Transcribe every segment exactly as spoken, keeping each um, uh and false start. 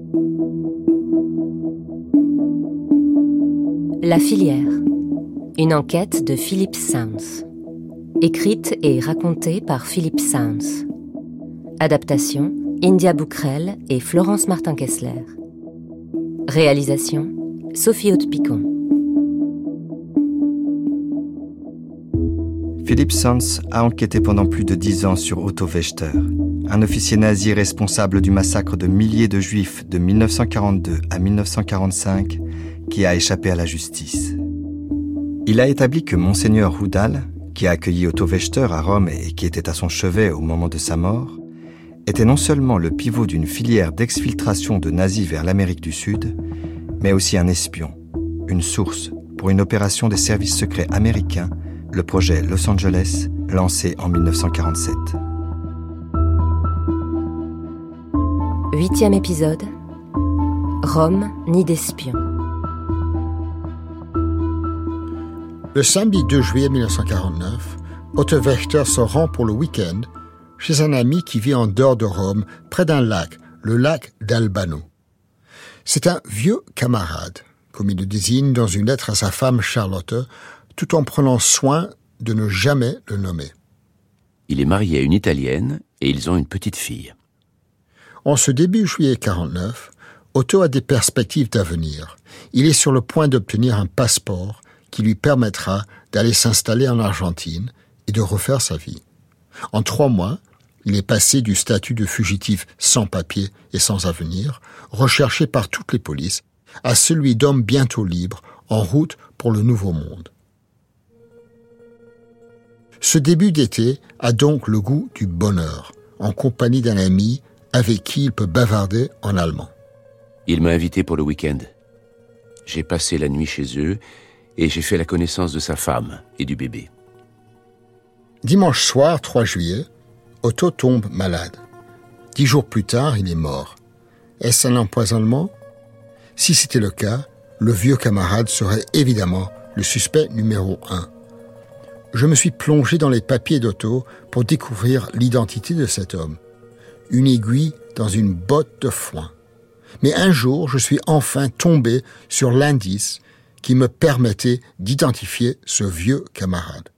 La filière. Une enquête de Philip Sounds. Écrite et racontée par Philip Sounds. Adaptation, India Bouquerel et Florence Martin-Kessler. Réalisation, Sophie Haute-Picon. Philip Sounds a enquêté pendant plus de dix ans sur Otto Wächter, un officier nazi responsable du massacre de milliers de Juifs de dix-neuf cent quarante-deux à dix-neuf cent quarante-cinq, qui a échappé à la justice. Il a établi que Monseigneur Houdal, qui a accueilli Otto Wächter à Rome et qui était à son chevet au moment de sa mort, était non seulement le pivot d'une filière d'exfiltration de nazis vers l'Amérique du Sud, mais aussi un espion, une source pour une opération des services secrets américains, le projet Los Angeles, lancé en dix-neuf cent quarante-sept. Huitième épisode. Rome, nid d'espions. Le samedi deux juillet dix-neuf cent quarante-neuf, Otto Wächter se rend pour le week-end chez un ami qui vit en dehors de Rome, près d'un lac, le lac d'Albano. C'est un vieux camarade, comme il le désigne dans une lettre à sa femme Charlotte, tout en prenant soin de ne jamais le nommer. Il est marié à une Italienne et ils ont une petite fille. En ce début juillet quarante-neuf, Otto a des perspectives d'avenir. Il est sur le point d'obtenir un passeport qui lui permettra d'aller s'installer en Argentine et de refaire sa vie. En trois mois, il est passé du statut de fugitif sans papier et sans avenir, recherché par toutes les polices, à celui d'homme bientôt libre, en route pour le nouveau monde. Ce début d'été a donc le goût du bonheur, en compagnie d'un ami avec qui il peut bavarder en allemand. Il m'a invité pour le week-end. J'ai passé la nuit chez eux et j'ai fait la connaissance de sa femme et du bébé. Dimanche soir, trois juillet, Otto tombe malade. Dix jours plus tard, il est mort. Est-ce un empoisonnement ? Si c'était le cas, le vieux camarade serait évidemment le suspect numéro un. Je me suis plongé dans les papiers d'Otto pour découvrir l'identité de cet homme. Une aiguille dans une botte de foin. Mais un jour, je suis enfin tombé sur l'indice qui me permettait d'identifier ce vieux camarade.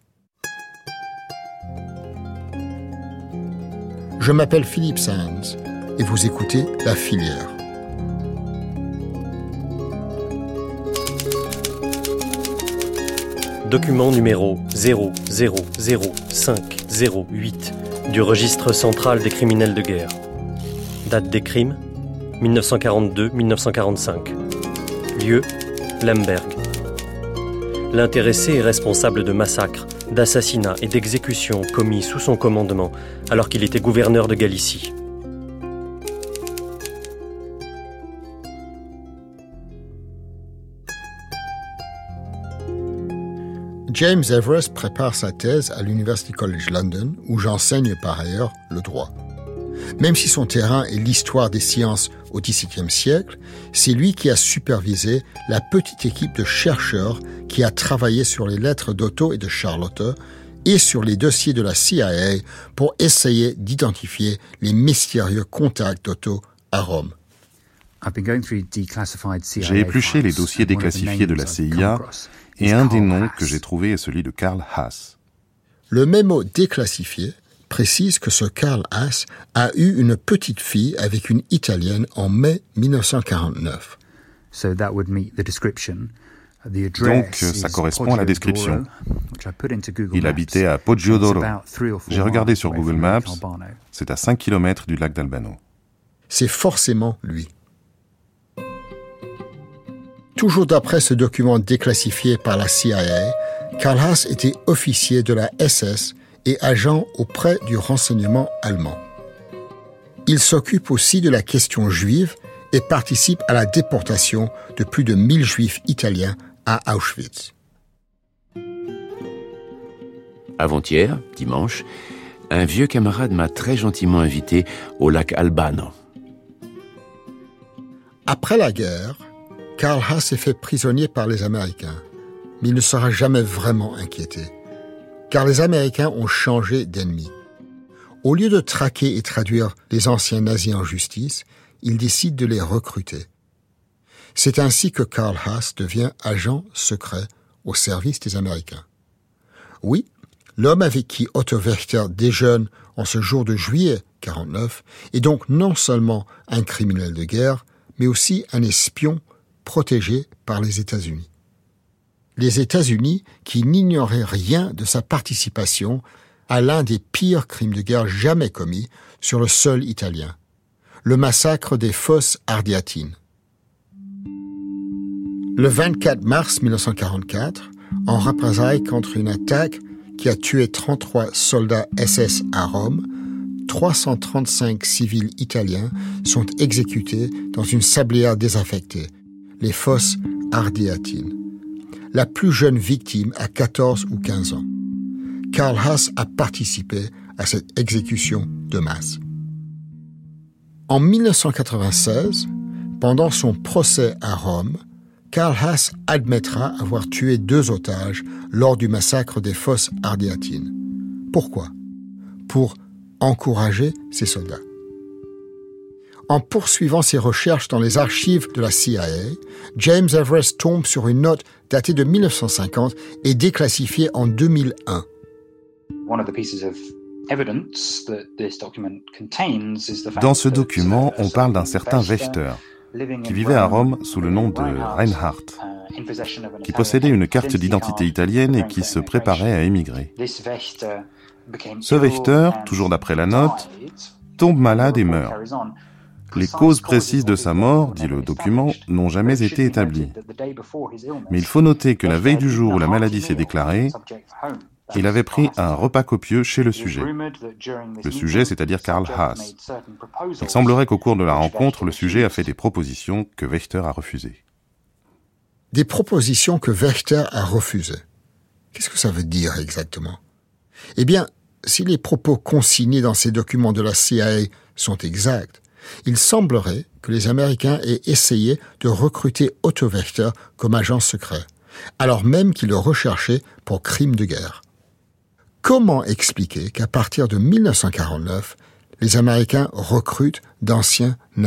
Je m'appelle Philip Sounds et vous écoutez La Filière. Document numéro zéro zéro zéro cinq zéro huit du registre central des criminels de guerre. Date des crimes dix-neuf cent quarante-deux à dix-neuf cent quarante-cinq. Lieu Lemberg. L'intéressé est responsable de massacres, d'assassinats et d'exécutions commis sous son commandement alors qu'il était gouverneur de Galicie. James Everest prépare sa thèse à l'University College London, où j'enseigne par ailleurs le droit. Même si son terrain est l'histoire des sciences au dix-septième siècle, c'est lui qui a supervisé la petite équipe de chercheurs qui a travaillé sur les lettres d'Otto et de Charlotte et sur les dossiers de la C I A pour essayer d'identifier les mystérieux contacts d'Otto à Rome. J'ai épluché les dossiers déclassifiés de la C I A et un des noms que j'ai trouvé est celui de Karl Haas. Le mémo déclassifié précise que ce Karl Haas a eu une petite fille avec une Italienne en mai dix-neuf cent quarante-neuf. Donc, ça correspond à la description. Il habitait à Poggiodoro. J'ai regardé sur Google Maps, c'est à cinq kilomètres du lac d'Albano. C'est forcément lui. Toujours d'après ce document déclassifié par la C I A, Karl Haas était officier de la S S et agent auprès du renseignement allemand. Il s'occupe aussi de la question juive et participe à la déportation de plus de mille juifs italiens à Auschwitz. Avant-hier, dimanche, un vieux camarade m'a très gentiment invité au lac Albano. Après la guerre, Karl Haas est fait prisonnier par les Américains, mais il ne sera jamais vraiment inquiété, car les Américains ont changé d'ennemi. Au lieu de traquer et traduire les anciens nazis en justice, il décide de les recruter. C'est ainsi que Carl Haas devient agent secret au service des Américains. Oui, l'homme avec qui Otto Wächter déjeune en ce jour de juillet quarante-neuf est donc non seulement un criminel de guerre, mais aussi un espion protégé par les États-Unis. Les États-Unis qui n'ignoraient rien de sa participation à l'un des pires crimes de guerre jamais commis sur le sol italien, le massacre des Fosses Ardeatines. Le vingt-quatre mars mille neuf cent quarante-quatre, en représailles contre une attaque qui a tué trente-trois soldats S S à Rome, trois cent trente-cinq civils italiens sont exécutés dans une sablière désaffectée, les Fosses Ardeatines. La plus jeune victime a quatorze ou quinze ans. Carl Haas a participé à cette exécution de masse. En mille neuf cent quatre-vingt-seize, pendant son procès à Rome, Carl Haas admettra avoir tué deux otages lors du massacre des Fosses Ardeatines. Pourquoi ? Pour encourager ses soldats. En poursuivant ses recherches dans les archives de la C I A, James Everest tombe sur une note datée de mille neuf cent cinquante et déclassifiée en deux mille un. Dans ce document, on parle d'un certain Wächter, qui vivait à Rome sous le nom de Reinhardt, qui possédait une carte d'identité italienne et qui se préparait à émigrer. Ce Wächter, toujours d'après la note, tombe malade et meurt. Les causes précises de sa mort, dit le document, n'ont jamais été établies. Mais il faut noter que la veille du jour où la maladie s'est déclarée, il avait pris un repas copieux chez le sujet. Le sujet, c'est-à-dire Carl Haas. Il semblerait qu'au cours de la rencontre, le sujet a fait des propositions que Wächter a refusées. Des propositions que Wächter a refusées. Qu'est-ce que ça veut dire exactement ? Eh bien, si les propos consignés dans ces documents de la C I A sont exacts, il semblerait que les Américains aient essayé de recruter Otto Wächter comme agent secret, alors même qu'ils le recherchaient pour crimes de guerre. Comment expliquer qu'à partir de mille neuf cent quarante-neuf, les Américains recrutent d'anciens nazis ?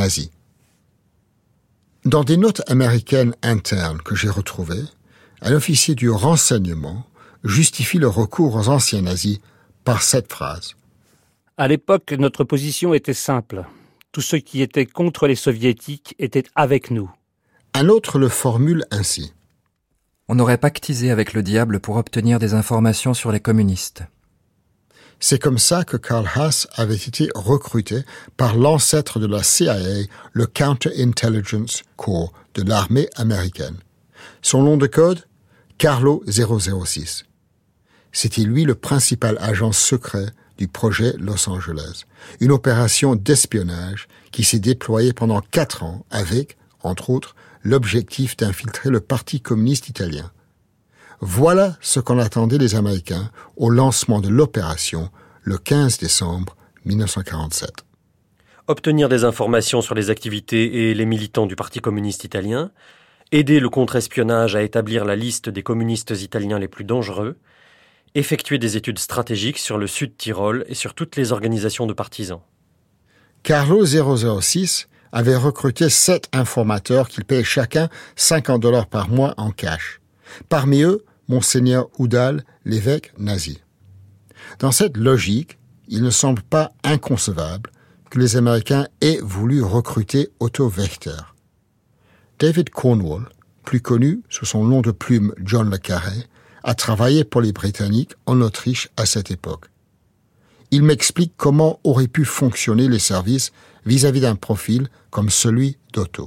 Dans des notes américaines internes que j'ai retrouvées, un officier du renseignement justifie le recours aux anciens nazis par cette phrase. À l'époque, notre position était simple. Tous ceux qui étaient contre les soviétiques étaient avec nous. Un autre le formule ainsi. On aurait pactisé avec le diable pour obtenir des informations sur les communistes. C'est comme ça que Carl Haas avait été recruté par l'ancêtre de la C I A, le Counter-Intelligence Corps de l'armée américaine. Son nom de code ? Carlo zéro zéro six. C'était lui le principal agent secret du projet Los Angeles, une opération d'espionnage qui s'est déployée pendant quatre ans avec, entre autres, l'objectif d'infiltrer le Parti communiste italien. Voilà ce qu'en attendaient les Américains au lancement de l'opération le quinze décembre mille neuf cent quarante-sept. Obtenir des informations sur les activités et les militants du Parti communiste italien, aider le contre-espionnage à établir la liste des communistes italiens les plus dangereux, effectuer des études stratégiques sur le sud Tyrol et sur toutes les organisations de partisans. Carlo zéro zéro six avait recruté sept informateurs qu'il payait chacun cinquante dollars par mois en cash. Parmi eux, Monseigneur Udall, l'évêque nazi. Dans cette logique, il ne semble pas inconcevable que les Américains aient voulu recruter Otto Wächter. David Cornwall, plus connu sous son nom de plume John le Carré, a travaillé pour les Britanniques en Autriche à cette époque. Il m'explique comment auraient pu fonctionner les services vis-à-vis d'un profil comme celui d'Otto.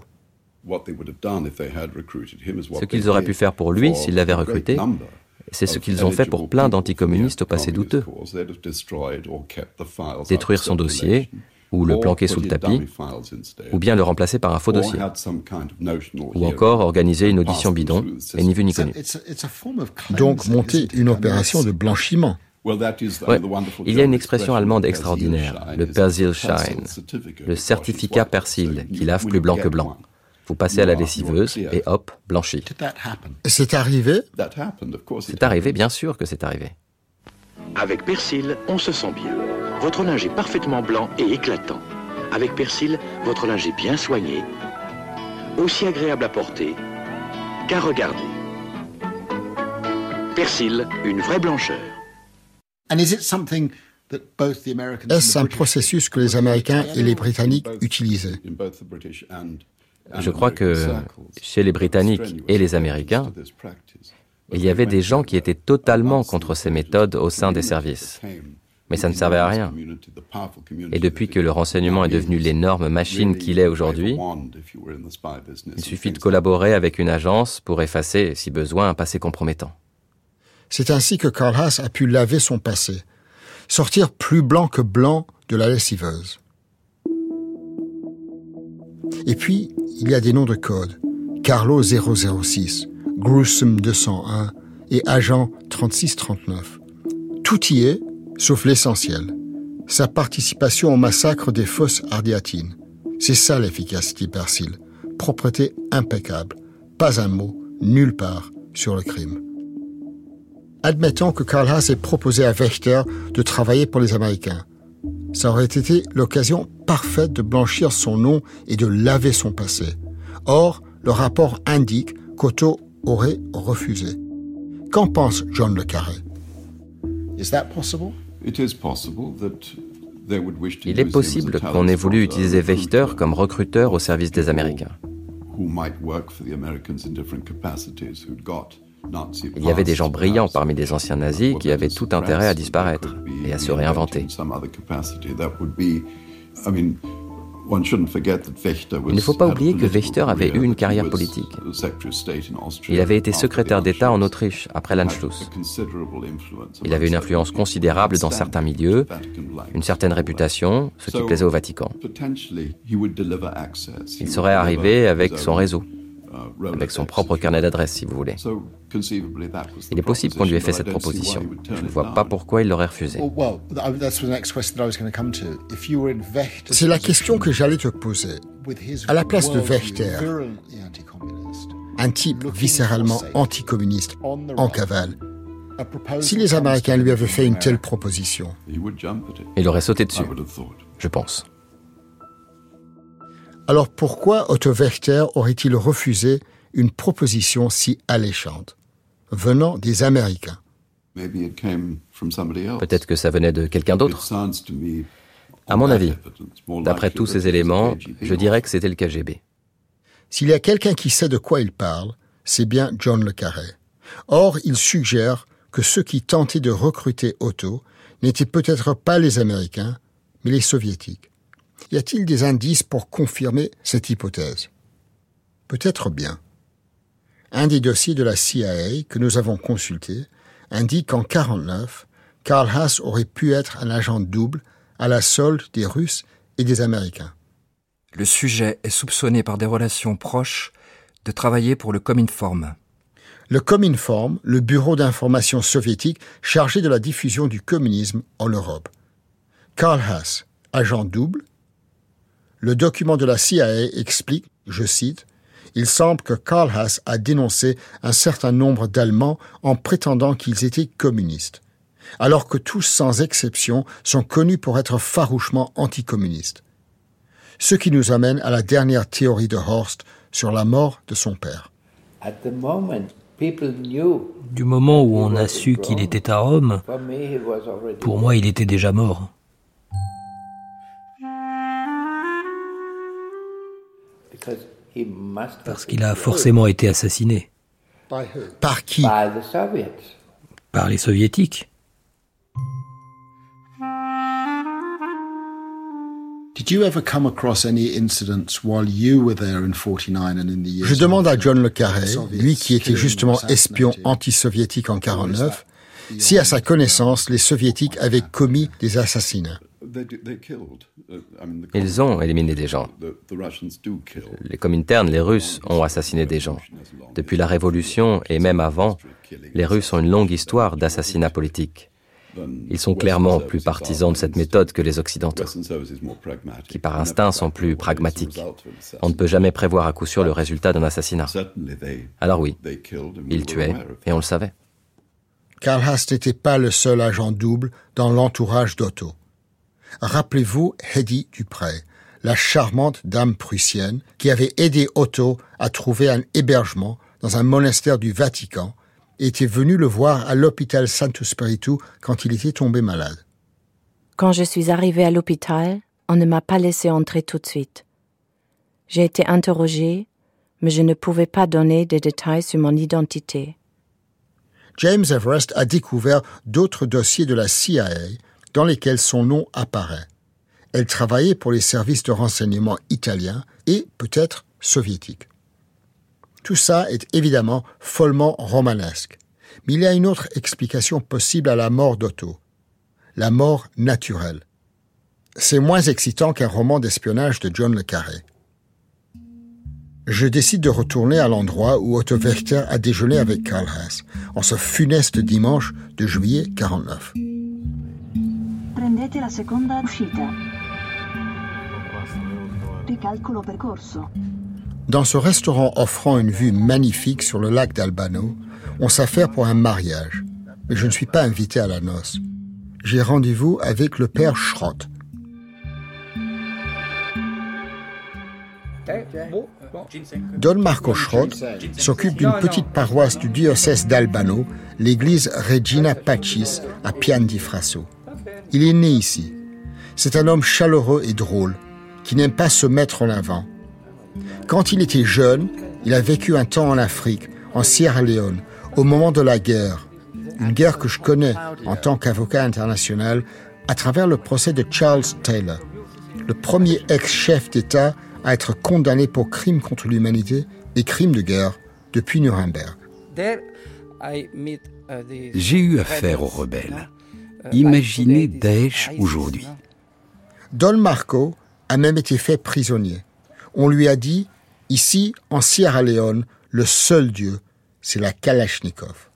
Ce qu'ils auraient pu faire pour lui s'ils l'avaient recruté, c'est ce qu'ils ont fait pour plein d'anticommunistes au passé douteux. Détruire son dossier, ou le planquer sous le tapis, ou bien le remplacer par un faux dossier. Ou encore organiser une audition bidon, et ni vu ni connu. Donc monter une opération de blanchiment. Ouais. Il y a une expression allemande extraordinaire, le Persilschein, le certificat persil, qui lave plus blanc que blanc. Vous passez à la lessiveuse et hop, blanchi. C'est arrivé ? C'est arrivé, bien sûr que c'est arrivé. Avec Persil, on se sent bien. Votre linge est parfaitement blanc et éclatant. Avec Persil, votre linge est bien soigné, aussi agréable à porter qu'à regarder. Persil, une vraie blancheur. Est-ce un processus que les Américains et les Britanniques utilisaient? Je crois que chez les Britanniques et les Américains, il y avait des gens qui étaient totalement contre ces méthodes au sein des services. Mais ça ne servait à rien. Et depuis que le renseignement est devenu l'énorme machine qu'il est aujourd'hui, il suffit de collaborer avec une agence pour effacer, si besoin, un passé compromettant. C'est ainsi que Karl Haas a pu laver son passé, sortir plus blanc que blanc de la lessiveuse. Et puis, il y a des noms de code. Carlo zéro zéro six, Gruesome deux cent un et Agent trente-six trente-neuf. Tout y est, sauf l'essentiel. Sa participation au massacre des fosses Ardiatines. C'est ça l'efficacité Persil. Propreté impeccable. Pas un mot, nulle part, sur le crime. Admettons que Karl Haas ait proposé à Wächter de travailler pour les Américains. Ça aurait été l'occasion parfaite de blanchir son nom et de laver son passé. Or, le rapport indique qu'Otto aurait refusé. Qu'en pense John le Carré? Is that possible? Il est possible qu'on ait voulu utiliser Wächter comme recruteur au service des Américains. Il y avait des gens brillants parmi les anciens nazis qui avaient tout intérêt à disparaître et à se réinventer. Il ne faut pas oublier que Wächter avait eu une carrière politique. Il avait été secrétaire d'État en Autriche après l'Anschluss. Il avait une influence considérable dans certains milieux, une certaine réputation, ce qui plaisait au Vatican. Il serait arrivé avec son réseau, avec son propre carnet d'adresses, si vous voulez. Il est possible qu'on lui ait fait cette proposition. Je ne vois pas pourquoi il l'aurait refusé. C'est la question que j'allais te poser. À la place de Wächter, un type viscéralement anticommuniste, en cavale, si les Américains lui avaient fait une telle proposition, il aurait sauté dessus, je pense. Alors pourquoi Otto Wächter aurait-il refusé une proposition si alléchante, venant des Américains? Peut-être que ça venait de quelqu'un d'autre. À mon avis, d'après tous ces éléments, je dirais que c'était le K G B. S'il y a quelqu'un qui sait de quoi il parle, c'est bien John le Carré. Or, il suggère que ceux qui tentaient de recruter Otto n'étaient peut-être pas les Américains, mais les Soviétiques. Y a-t-il des indices pour confirmer cette hypothèse? Peut-être bien. Un des dossiers de la C I A que nous avons consulté indique qu'en quarante-neuf, Karl Haas aurait pu être un agent double à la solde des Russes et des Américains. Le sujet est soupçonné par des relations proches de travailler pour le Cominform. Le Cominform, le bureau d'information soviétique chargé de la diffusion du communisme en Europe. Karl Haas, agent double. Le document de la C I A explique, je cite, « Il semble que Karl Haas a dénoncé un certain nombre d'Allemands en prétendant qu'ils étaient communistes, alors que tous, sans exception, sont connus pour être farouchement anticommunistes. » Ce qui nous amène à la dernière théorie de Horst sur la mort de son père. Du moment où on a su qu'il était à Rome, pour moi, il était déjà mort. Parce qu'il a forcément été assassiné. Par qui? Par les soviétiques. Je demande à John le Carré, lui qui était justement espion anti-soviétique en quarante-neuf, si à sa connaissance les soviétiques avaient commis des assassinats. Ils ont éliminé des gens. Les Comintern, les Russes, ont assassiné des gens. Depuis la Révolution et même avant, les Russes ont une longue histoire d'assassinats politiques. Ils sont clairement plus partisans de cette méthode que les Occidentaux, qui par instinct sont plus pragmatiques. On ne peut jamais prévoir à coup sûr le résultat d'un assassinat. Alors oui, ils tuaient et on le savait. Karl Haas n'était pas le seul agent double dans l'entourage d'Otto. Rappelez-vous Hedy Dupré, la charmante dame prussienne qui avait aidé Otto à trouver un hébergement dans un monastère du Vatican et était venue le voir à l'hôpital Santo Spiritu quand il était tombé malade. Quand je suis arrivée à l'hôpital, on ne m'a pas laissé entrer tout de suite. J'ai été interrogée, mais je ne pouvais pas donner de détails sur mon identité. James Everest a découvert d'autres dossiers de la C I A dans lesquels son nom apparaît. Elle travaillait pour les services de renseignement italiens et peut-être soviétiques. Tout ça est évidemment follement romanesque, mais il y a une autre explication possible à la mort d'Otto. La mort naturelle. C'est moins excitant qu'un roman d'espionnage de John le Carré. Je décide de retourner à l'endroit où Otto Wächter a déjeuné avec Karl Haas, en ce funeste dimanche de juillet quarante-neuf. Prendete la seconda uscita. Ricalcolo percorso. Dans ce restaurant offrant une vue magnifique sur le lac d'Albano, on s'affaire pour un mariage, mais je ne suis pas invité à la noce. J'ai rendez-vous avec le père Schrott. Don Marco Schrott s'occupe d'une petite paroisse du diocèse d'Albano, l'église Regina Pacis à Pian di Frasso. Il est né ici. C'est un homme chaleureux et drôle, qui n'aime pas se mettre en avant. Quand il était jeune, il a vécu un temps en Afrique, en Sierra Leone, au moment de la guerre. Une guerre que je connais en tant qu'avocat international à travers le procès de Charles Taylor, le premier ex-chef d'État à être condamné pour crimes contre l'humanité et crimes de guerre depuis Nuremberg. J'ai eu affaire aux rebelles. Imaginez Daesh aujourd'hui. Don Marco a même été fait prisonnier. On lui a dit, ici, en Sierra Leone, le seul Dieu, c'est la Kalachnikov.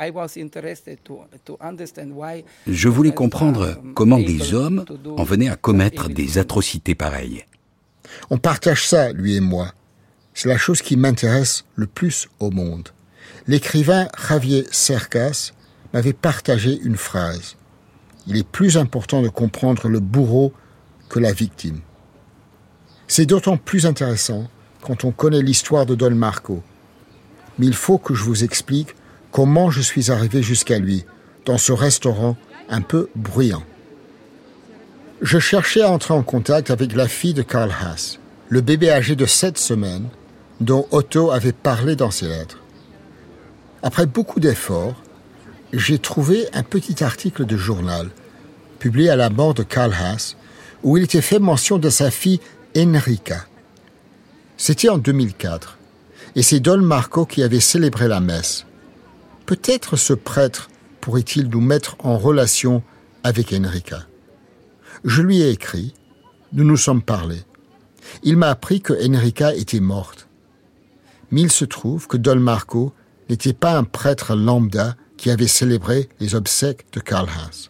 Je voulais comprendre comment des hommes en venaient à commettre des atrocités pareilles. On partage ça, lui et moi. C'est la chose qui m'intéresse le plus au monde. L'écrivain Javier Cercas m'avait partagé une phrase. Il est plus important de comprendre le bourreau que la victime. C'est d'autant plus intéressant quand on connaît l'histoire de Don Marco. Mais il faut que je vous explique comment je suis arrivé jusqu'à lui, dans ce restaurant un peu bruyant. Je cherchais à entrer en contact avec la fille de Karl Haas, le bébé âgé de sept semaines, dont Otto avait parlé dans ses lettres. Après beaucoup d'efforts, j'ai trouvé un petit article de journal, publié à la mort de Karl Haas, où il était fait mention de sa fille Enrica. C'était en deux mille quatre, et c'est Don Marco qui avait célébré la messe. Peut-être ce prêtre pourrait-il nous mettre en relation avec Enrica. Je lui ai écrit, nous nous sommes parlé. Il m'a appris que Enrica était morte. Mais il se trouve que Don Marco n'était pas un prêtre lambda qui avait célébré les obsèques de Karl Haas.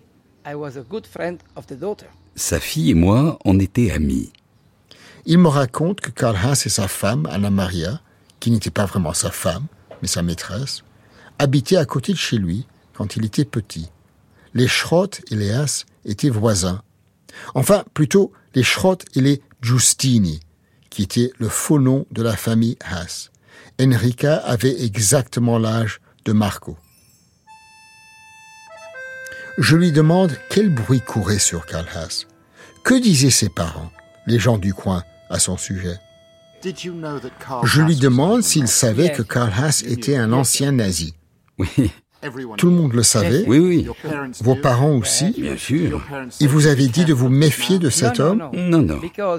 Sa fille et moi, on était amis. Il me raconte que Karl Haas et sa femme, Anna Maria, qui n'était pas vraiment sa femme, mais sa maîtresse, habitaient à côté de chez lui quand il était petit. Les Schrott et les Haas étaient voisins. Enfin, plutôt les Schrott et les Giustini, qui étaient le faux nom de la famille Haas. Enrica avait exactement l'âge de Marco. Je lui demande quel bruit courait sur Karl Haas. Que disaient ses parents, les gens du coin, à son sujet? Je lui demande s'il savait que Karl Haas était un ancien nazi. Oui. Tout le monde le savait? Oui, oui. Vos parents aussi? Bien sûr. Il vous avait dit de vous méfier de cet homme? Non, non.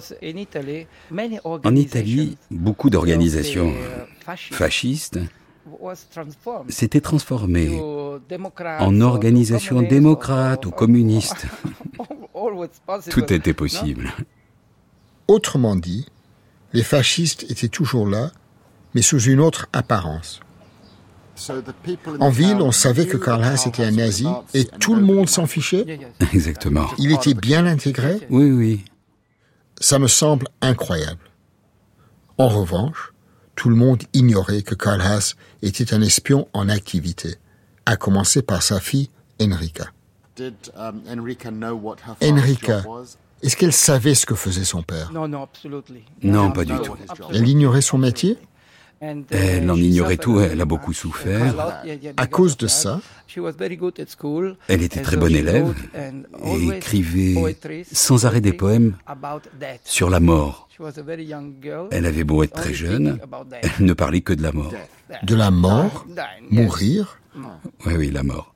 En Italie, beaucoup d'organisations fascistes s'étaient transformées en organisations démocrates ou communistes. Tout était possible. Autrement dit, les fascistes étaient toujours là, mais sous une autre apparence. En ville, on savait que Karl Haas était un nazi et tout le monde s'en fichait? Exactement. Il était bien intégré? Oui, oui. Ça me semble incroyable. En revanche, tout le monde ignorait que Karl Haas était un espion en activité, à commencer par sa fille Enrica. Enrica Est-ce qu'elle savait ce que faisait son père? Non, pas du tout. Elle ignorait son métier? Elle en ignorait tout, elle a beaucoup souffert. À cause de ça, elle était très bonne élève et écrivait sans arrêt des poèmes sur la mort. Elle avait beau être très jeune, elle ne parlait que de la mort. De la mort? Mourir? Oui, oui, la mort.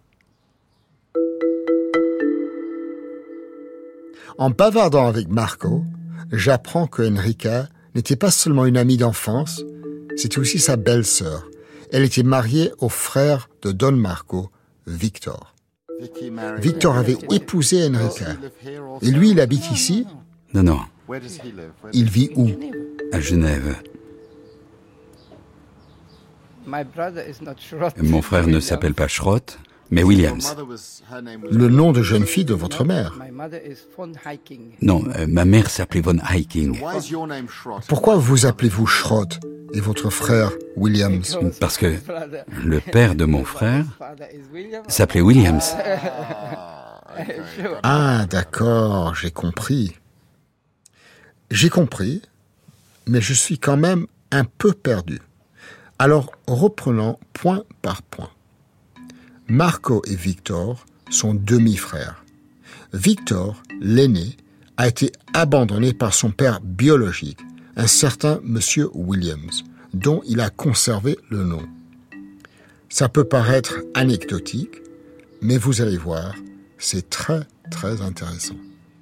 En bavardant avec Marco, j'apprends que Enrica n'était pas seulement une amie d'enfance, c'était aussi sa belle-sœur. Elle était mariée au frère de Don Marco, Victor. Victor avait épousé Enrica. Et lui, il habite ici? Non, non. Il vit où? À Genève. Mon frère ne s'appelle pas Schrott, mais Williams. Le nom de jeune fille de votre mère? Non, euh, ma mère s'appelait Von Hiking. Pourquoi vous appelez-vous Schrott et votre frère Williams? Parce que le père de mon frère s'appelait Williams. Ah, d'accord, j'ai compris. J'ai compris, mais je suis quand même un peu perdu. Alors, reprenons point par point. Marco et Victor sont demi-frères. Victor, l'aîné, a été abandonné par son père biologique, un certain monsieur Williams, dont il a conservé le nom. Ça peut paraître anecdotique, mais vous allez voir, c'est très, très intéressant.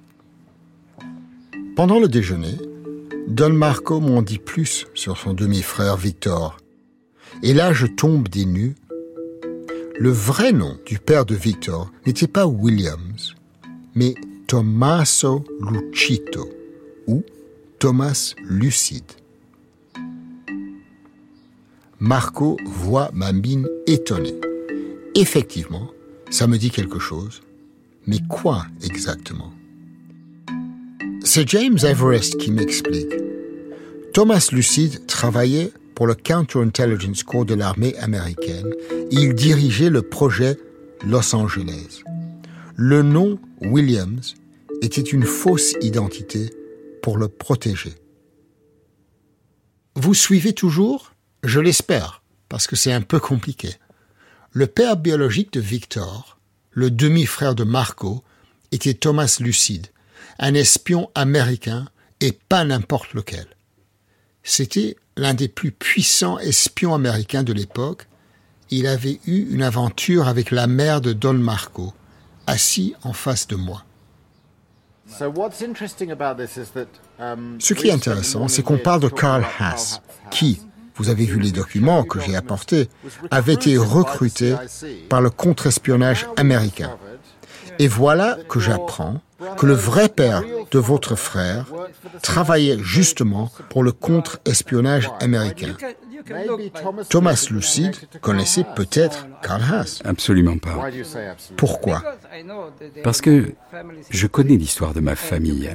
Pendant le déjeuner, Don Marco m'en dit plus sur son demi-frère Victor. Et là, je tombe des nues. Le vrai nom du père de Victor n'était pas Williams, mais Tommaso Lucito, ou Thomas Lucide. Marco voit ma mine étonnée. Effectivement, ça me dit quelque chose. Mais quoi exactement? C'est James Everest qui m'explique. Thomas Lucide travaillait pour le Counterintelligence Corps de l'armée américaine et il dirigeait le projet Los Angeles. Le nom Williams était une fausse identité pour le protéger. Vous suivez toujours? Je l'espère, parce que c'est un peu compliqué. Le père biologique de Victor, le demi-frère de Marco, était Thomas Lucide, un espion américain et pas n'importe lequel. C'était l'un des plus puissants espions américains de l'époque. Il avait eu une aventure avec la mère de Don Marco, assis en face de moi. Ce qui est intéressant, c'est qu'on parle de Carl Haas, qui, vous avez vu les documents que j'ai apportés, avait été recruté par le contre-espionnage américain. Et voilà que j'apprends que le vrai père de votre frère travaillait justement pour le contre-espionnage américain. Thomas Lucide connaissait peut-être Carl Haas. Absolument pas. Pourquoi? Parce que je connais l'histoire de ma famille.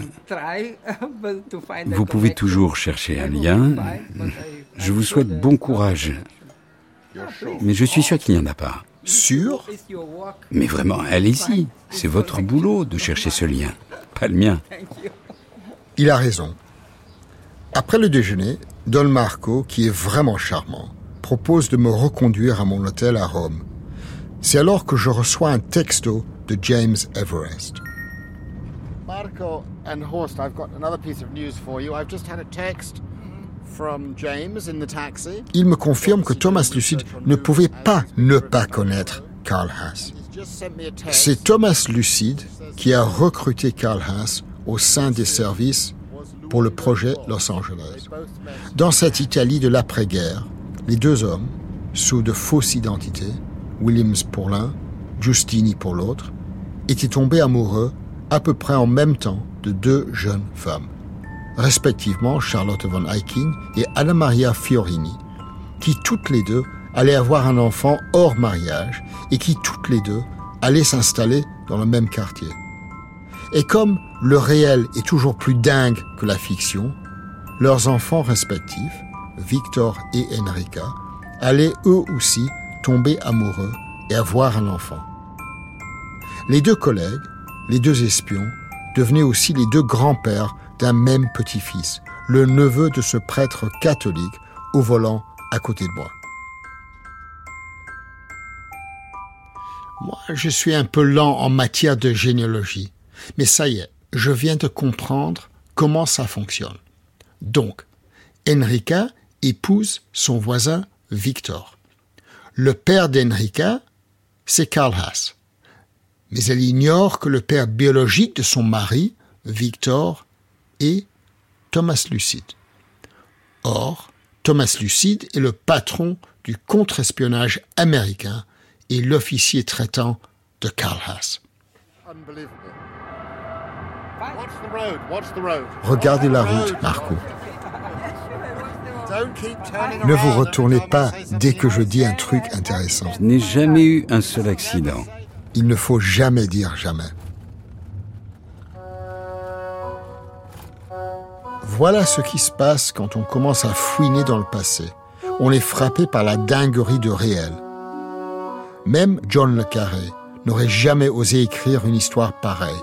Vous pouvez toujours chercher un lien. Je vous souhaite bon courage. Mais je suis sûr qu'il n'y en a pas. Sûr? Mais vraiment, allez-y. C'est votre boulot de chercher ce lien, pas le mien. Il a raison. Après le déjeuner, Don Marco, qui est vraiment charmant, propose de me reconduire à mon hôtel à Rome. C'est alors que je reçois un texto de James Everest. Marco and Horst, I've got another piece of news for you. I've just had a text from James in the taxi. Il me confirme que Thomas Lucide ne pouvait pas ne pas connaître Carl Haas. C'est Thomas Lucide qui a recruté Carl Haas au sein des services pour le projet Los Angeles. Dans cette Italie de l'après-guerre, les deux hommes, sous de fausses identités, Williams pour l'un, Giustini pour l'autre, étaient tombés amoureux à peu près en même temps de deux jeunes femmes, respectivement Charlotte von Hiking et Anna Maria Fiorini, qui toutes les deux allaient avoir un enfant hors mariage et qui toutes les deux allaient s'installer dans le même quartier. Et comme le réel est toujours plus dingue que la fiction, leurs enfants respectifs, Victor et Enrica, allaient eux aussi tomber amoureux et avoir un enfant. Les deux collègues, les deux espions, devenaient aussi les deux grands-pères d'un même petit-fils, le neveu de ce prêtre catholique au volant à côté de moi. Moi, je suis un peu lent en matière de généalogie, mais ça y est, je viens de comprendre comment ça fonctionne. Donc, Enrica épouse son voisin Victor. Le père d'Enrica, c'est Karl Haas. Mais elle ignore que le père biologique de son mari, Victor, est Thomas Lucide. Or, Thomas Lucide est le patron du contre-espionnage américain et l'officier traitant de Karl Haas. Regardez la route, Marco. Ne vous retournez pas dès que je dis un truc intéressant. Je n'ai jamais eu un seul accident. Il ne faut jamais dire jamais. Voilà ce qui se passe quand on commence à fouiner dans le passé. On est frappé par la dinguerie de réel. Même John le Carré n'aurait jamais osé écrire une histoire pareille.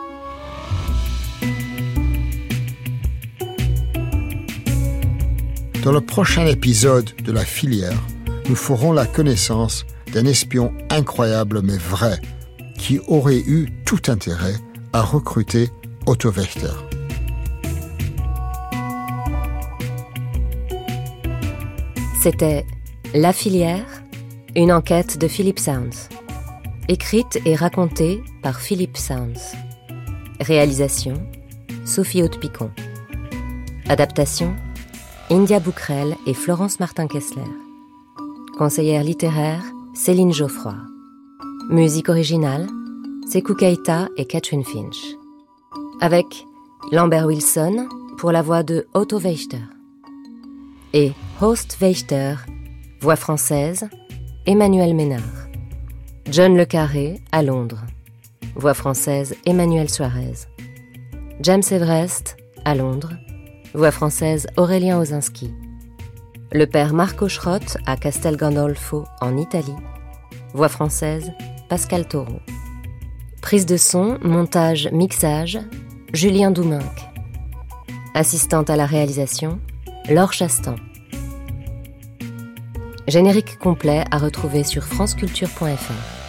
Dans le prochain épisode de La Filière, nous ferons la connaissance d'un espion incroyable mais vrai, qui aurait eu tout intérêt à recruter Otto Wächter. C'était La Filière, une enquête de Philip Sounds. Écrite et racontée par Philip Sounds. Réalisation, Sophie Haute-Picon. Adaptation, India Boukrel et Florence Martin-Kessler. Conseillère littéraire, Céline Geoffroy. Musique originale, Sekou Keita et Catherine Finch. Avec Lambert Wilson pour la voix de Otto Wächter. Et Horst Wächter, voix française, Emmanuel Ménard. John Le Carré à Londres, voix française Emmanuel Suarez. James Everest à Londres, voix française Aurélien Osinski. Le père Marco Schrott à Castel Gandolfo en Italie, voix française Pascal Taureau. Prise de son, montage, mixage, Julien Douminc. Assistante à la réalisation, Laure Chastan. Générique complet à retrouver sur franceculture point f r.